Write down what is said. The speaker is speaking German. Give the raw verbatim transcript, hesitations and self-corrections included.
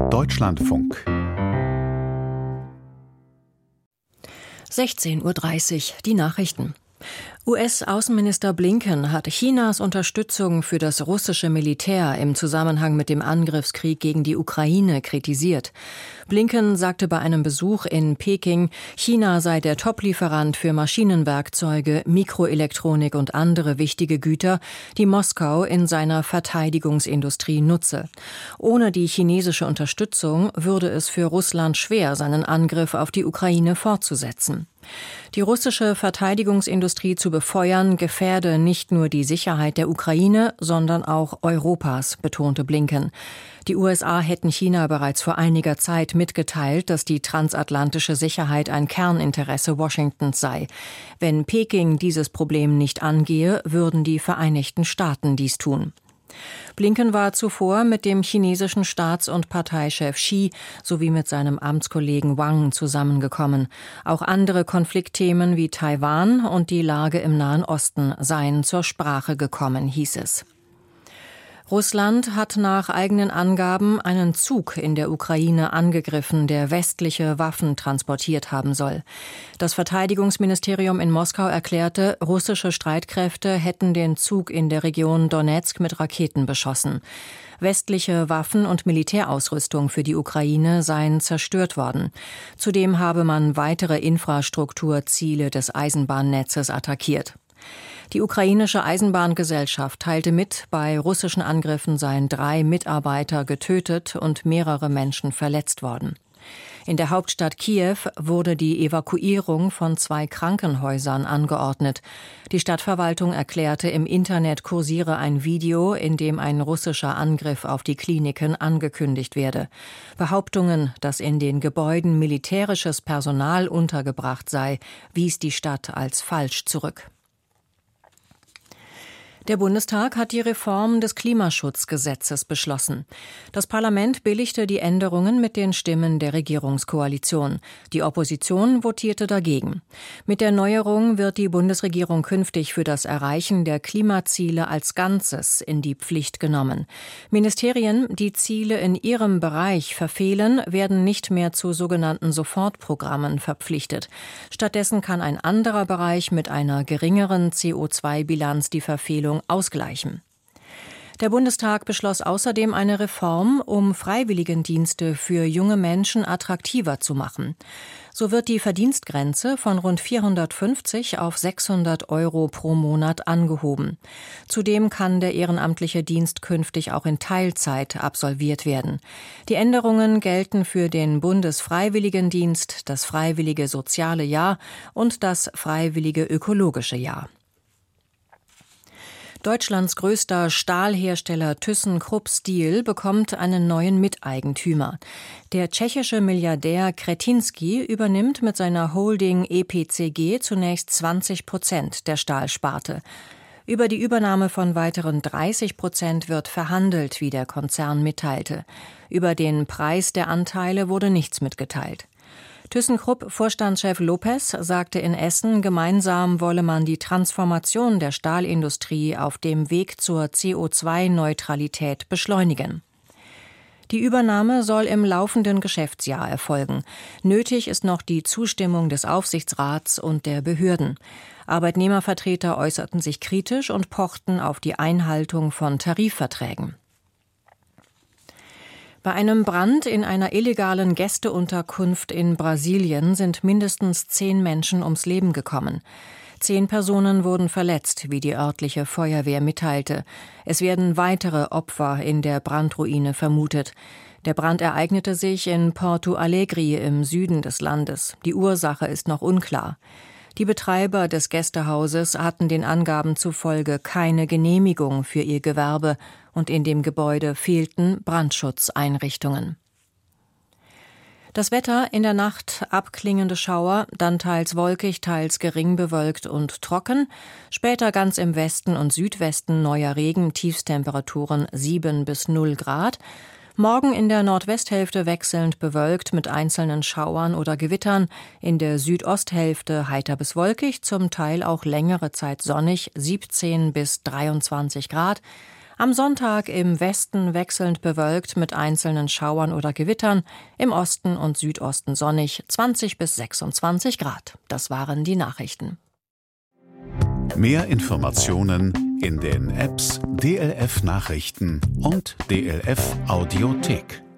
Deutschlandfunk. sechzehn Uhr dreißig, die Nachrichten. U S-Außenminister Blinken hat Chinas Unterstützung für das russische Militär im Zusammenhang mit dem Angriffskrieg gegen die Ukraine kritisiert. Blinken sagte bei einem Besuch in Peking, China sei der Top-Lieferant für Maschinenwerkzeuge, Mikroelektronik und andere wichtige Güter, die Moskau in seiner Verteidigungsindustrie nutze. Ohne die chinesische Unterstützung würde es für Russland schwer, seinen Angriff auf die Ukraine fortzusetzen. Die russische Verteidigungsindustrie zu befeuern, gefährde nicht nur die Sicherheit der Ukraine, sondern auch Europas, betonte Blinken. Die U S A hätten China bereits vor einiger Zeit mitgeteilt, dass die transatlantische Sicherheit ein Kerninteresse Washingtons sei. Wenn Peking dieses Problem nicht angehe, würden die Vereinigten Staaten dies tun. Blinken war zuvor mit dem chinesischen Staats- und Parteichef Xi sowie mit seinem Amtskollegen Wang zusammengekommen. Auch andere Konfliktthemen wie Taiwan und die Lage im Nahen Osten seien zur Sprache gekommen, hieß es. Russland hat nach eigenen Angaben einen Zug in der Ukraine angegriffen, der westliche Waffen transportiert haben soll. Das Verteidigungsministerium in Moskau erklärte, russische Streitkräfte hätten den Zug in der Region Donezk mit Raketen beschossen. Westliche Waffen und Militärausrüstung für die Ukraine seien zerstört worden. Zudem habe man weitere Infrastrukturziele des Eisenbahnnetzes attackiert. Die ukrainische Eisenbahngesellschaft teilte mit, bei russischen Angriffen seien drei Mitarbeiter getötet und mehrere Menschen verletzt worden. In der Hauptstadt Kiew wurde die Evakuierung von zwei Krankenhäusern angeordnet. Die Stadtverwaltung erklärte, im Internet kursiere ein Video, in dem ein russischer Angriff auf die Kliniken angekündigt werde. Behauptungen, dass in den Gebäuden militärisches Personal untergebracht sei, wies die Stadt als falsch zurück. Der Bundestag hat die Reform des Klimaschutzgesetzes beschlossen. Das Parlament billigte die Änderungen mit den Stimmen der Regierungskoalition. Die Opposition votierte dagegen. Mit der Neuerung wird die Bundesregierung künftig für das Erreichen der Klimaziele als Ganzes in die Pflicht genommen. Ministerien, die Ziele in ihrem Bereich verfehlen, werden nicht mehr zu sogenannten Sofortprogrammen verpflichtet. Stattdessen kann ein anderer Bereich mit einer geringeren C O zwei Bilanz die Verfehlung ausgleichen. Der Bundestag beschloss außerdem eine Reform, um Freiwilligendienste für junge Menschen attraktiver zu machen. So wird die Verdienstgrenze von rund vierhundertfünfzig auf sechshundert Euro pro Monat angehoben. Zudem kann der ehrenamtliche Dienst künftig auch in Teilzeit absolviert werden. Die Änderungen gelten für den Bundesfreiwilligendienst, das Freiwillige Soziale Jahr und das Freiwillige Ökologische Jahr. Deutschlands größter Stahlhersteller ThyssenKrupp Steel bekommt einen neuen Miteigentümer. Der tschechische Milliardär Křetínský übernimmt mit seiner Holding E P C G zunächst zwanzig Prozent der Stahlsparte. Über die Übernahme von weiteren dreißig Prozent wird verhandelt, wie der Konzern mitteilte. Über den Preis der Anteile wurde nichts mitgeteilt. ThyssenKrupp-Vorstandschef Lopez sagte in Essen, gemeinsam wolle man die Transformation der Stahlindustrie auf dem Weg zur C O zwei Neutralität beschleunigen. Die Übernahme soll im laufenden Geschäftsjahr erfolgen. Nötig ist noch die Zustimmung des Aufsichtsrats und der Behörden. Arbeitnehmervertreter äußerten sich kritisch und pochten auf die Einhaltung von Tarifverträgen. Bei einem Brand in einer illegalen Gästeunterkunft in Brasilien sind mindestens zehn Menschen ums Leben gekommen. Zehn Personen wurden verletzt, wie die örtliche Feuerwehr mitteilte. Es werden weitere Opfer in der Brandruine vermutet. Der Brand ereignete sich in Porto Alegre im Süden des Landes. Die Ursache ist noch unklar. Die Betreiber des Gästehauses hatten den Angaben zufolge keine Genehmigung für ihr Gewerbe und in dem Gebäude fehlten Brandschutzeinrichtungen. Das Wetter: in der Nacht abklingende Schauer, dann teils wolkig, teils gering bewölkt und trocken. Später ganz im Westen und Südwesten neuer Regen, Tiefstemperaturen sieben bis null Grad. Morgen in der Nordwesthälfte wechselnd bewölkt mit einzelnen Schauern oder Gewittern, in der Südosthälfte heiter bis wolkig, zum Teil auch längere Zeit sonnig, siebzehn bis dreiundzwanzig Grad. Am Sonntag im Westen wechselnd bewölkt mit einzelnen Schauern oder Gewittern, im Osten und Südosten sonnig, zwanzig bis sechsundzwanzig Grad. Das waren die Nachrichten. Mehr Informationen in den Apps D L F Nachrichten und D L F Audiothek.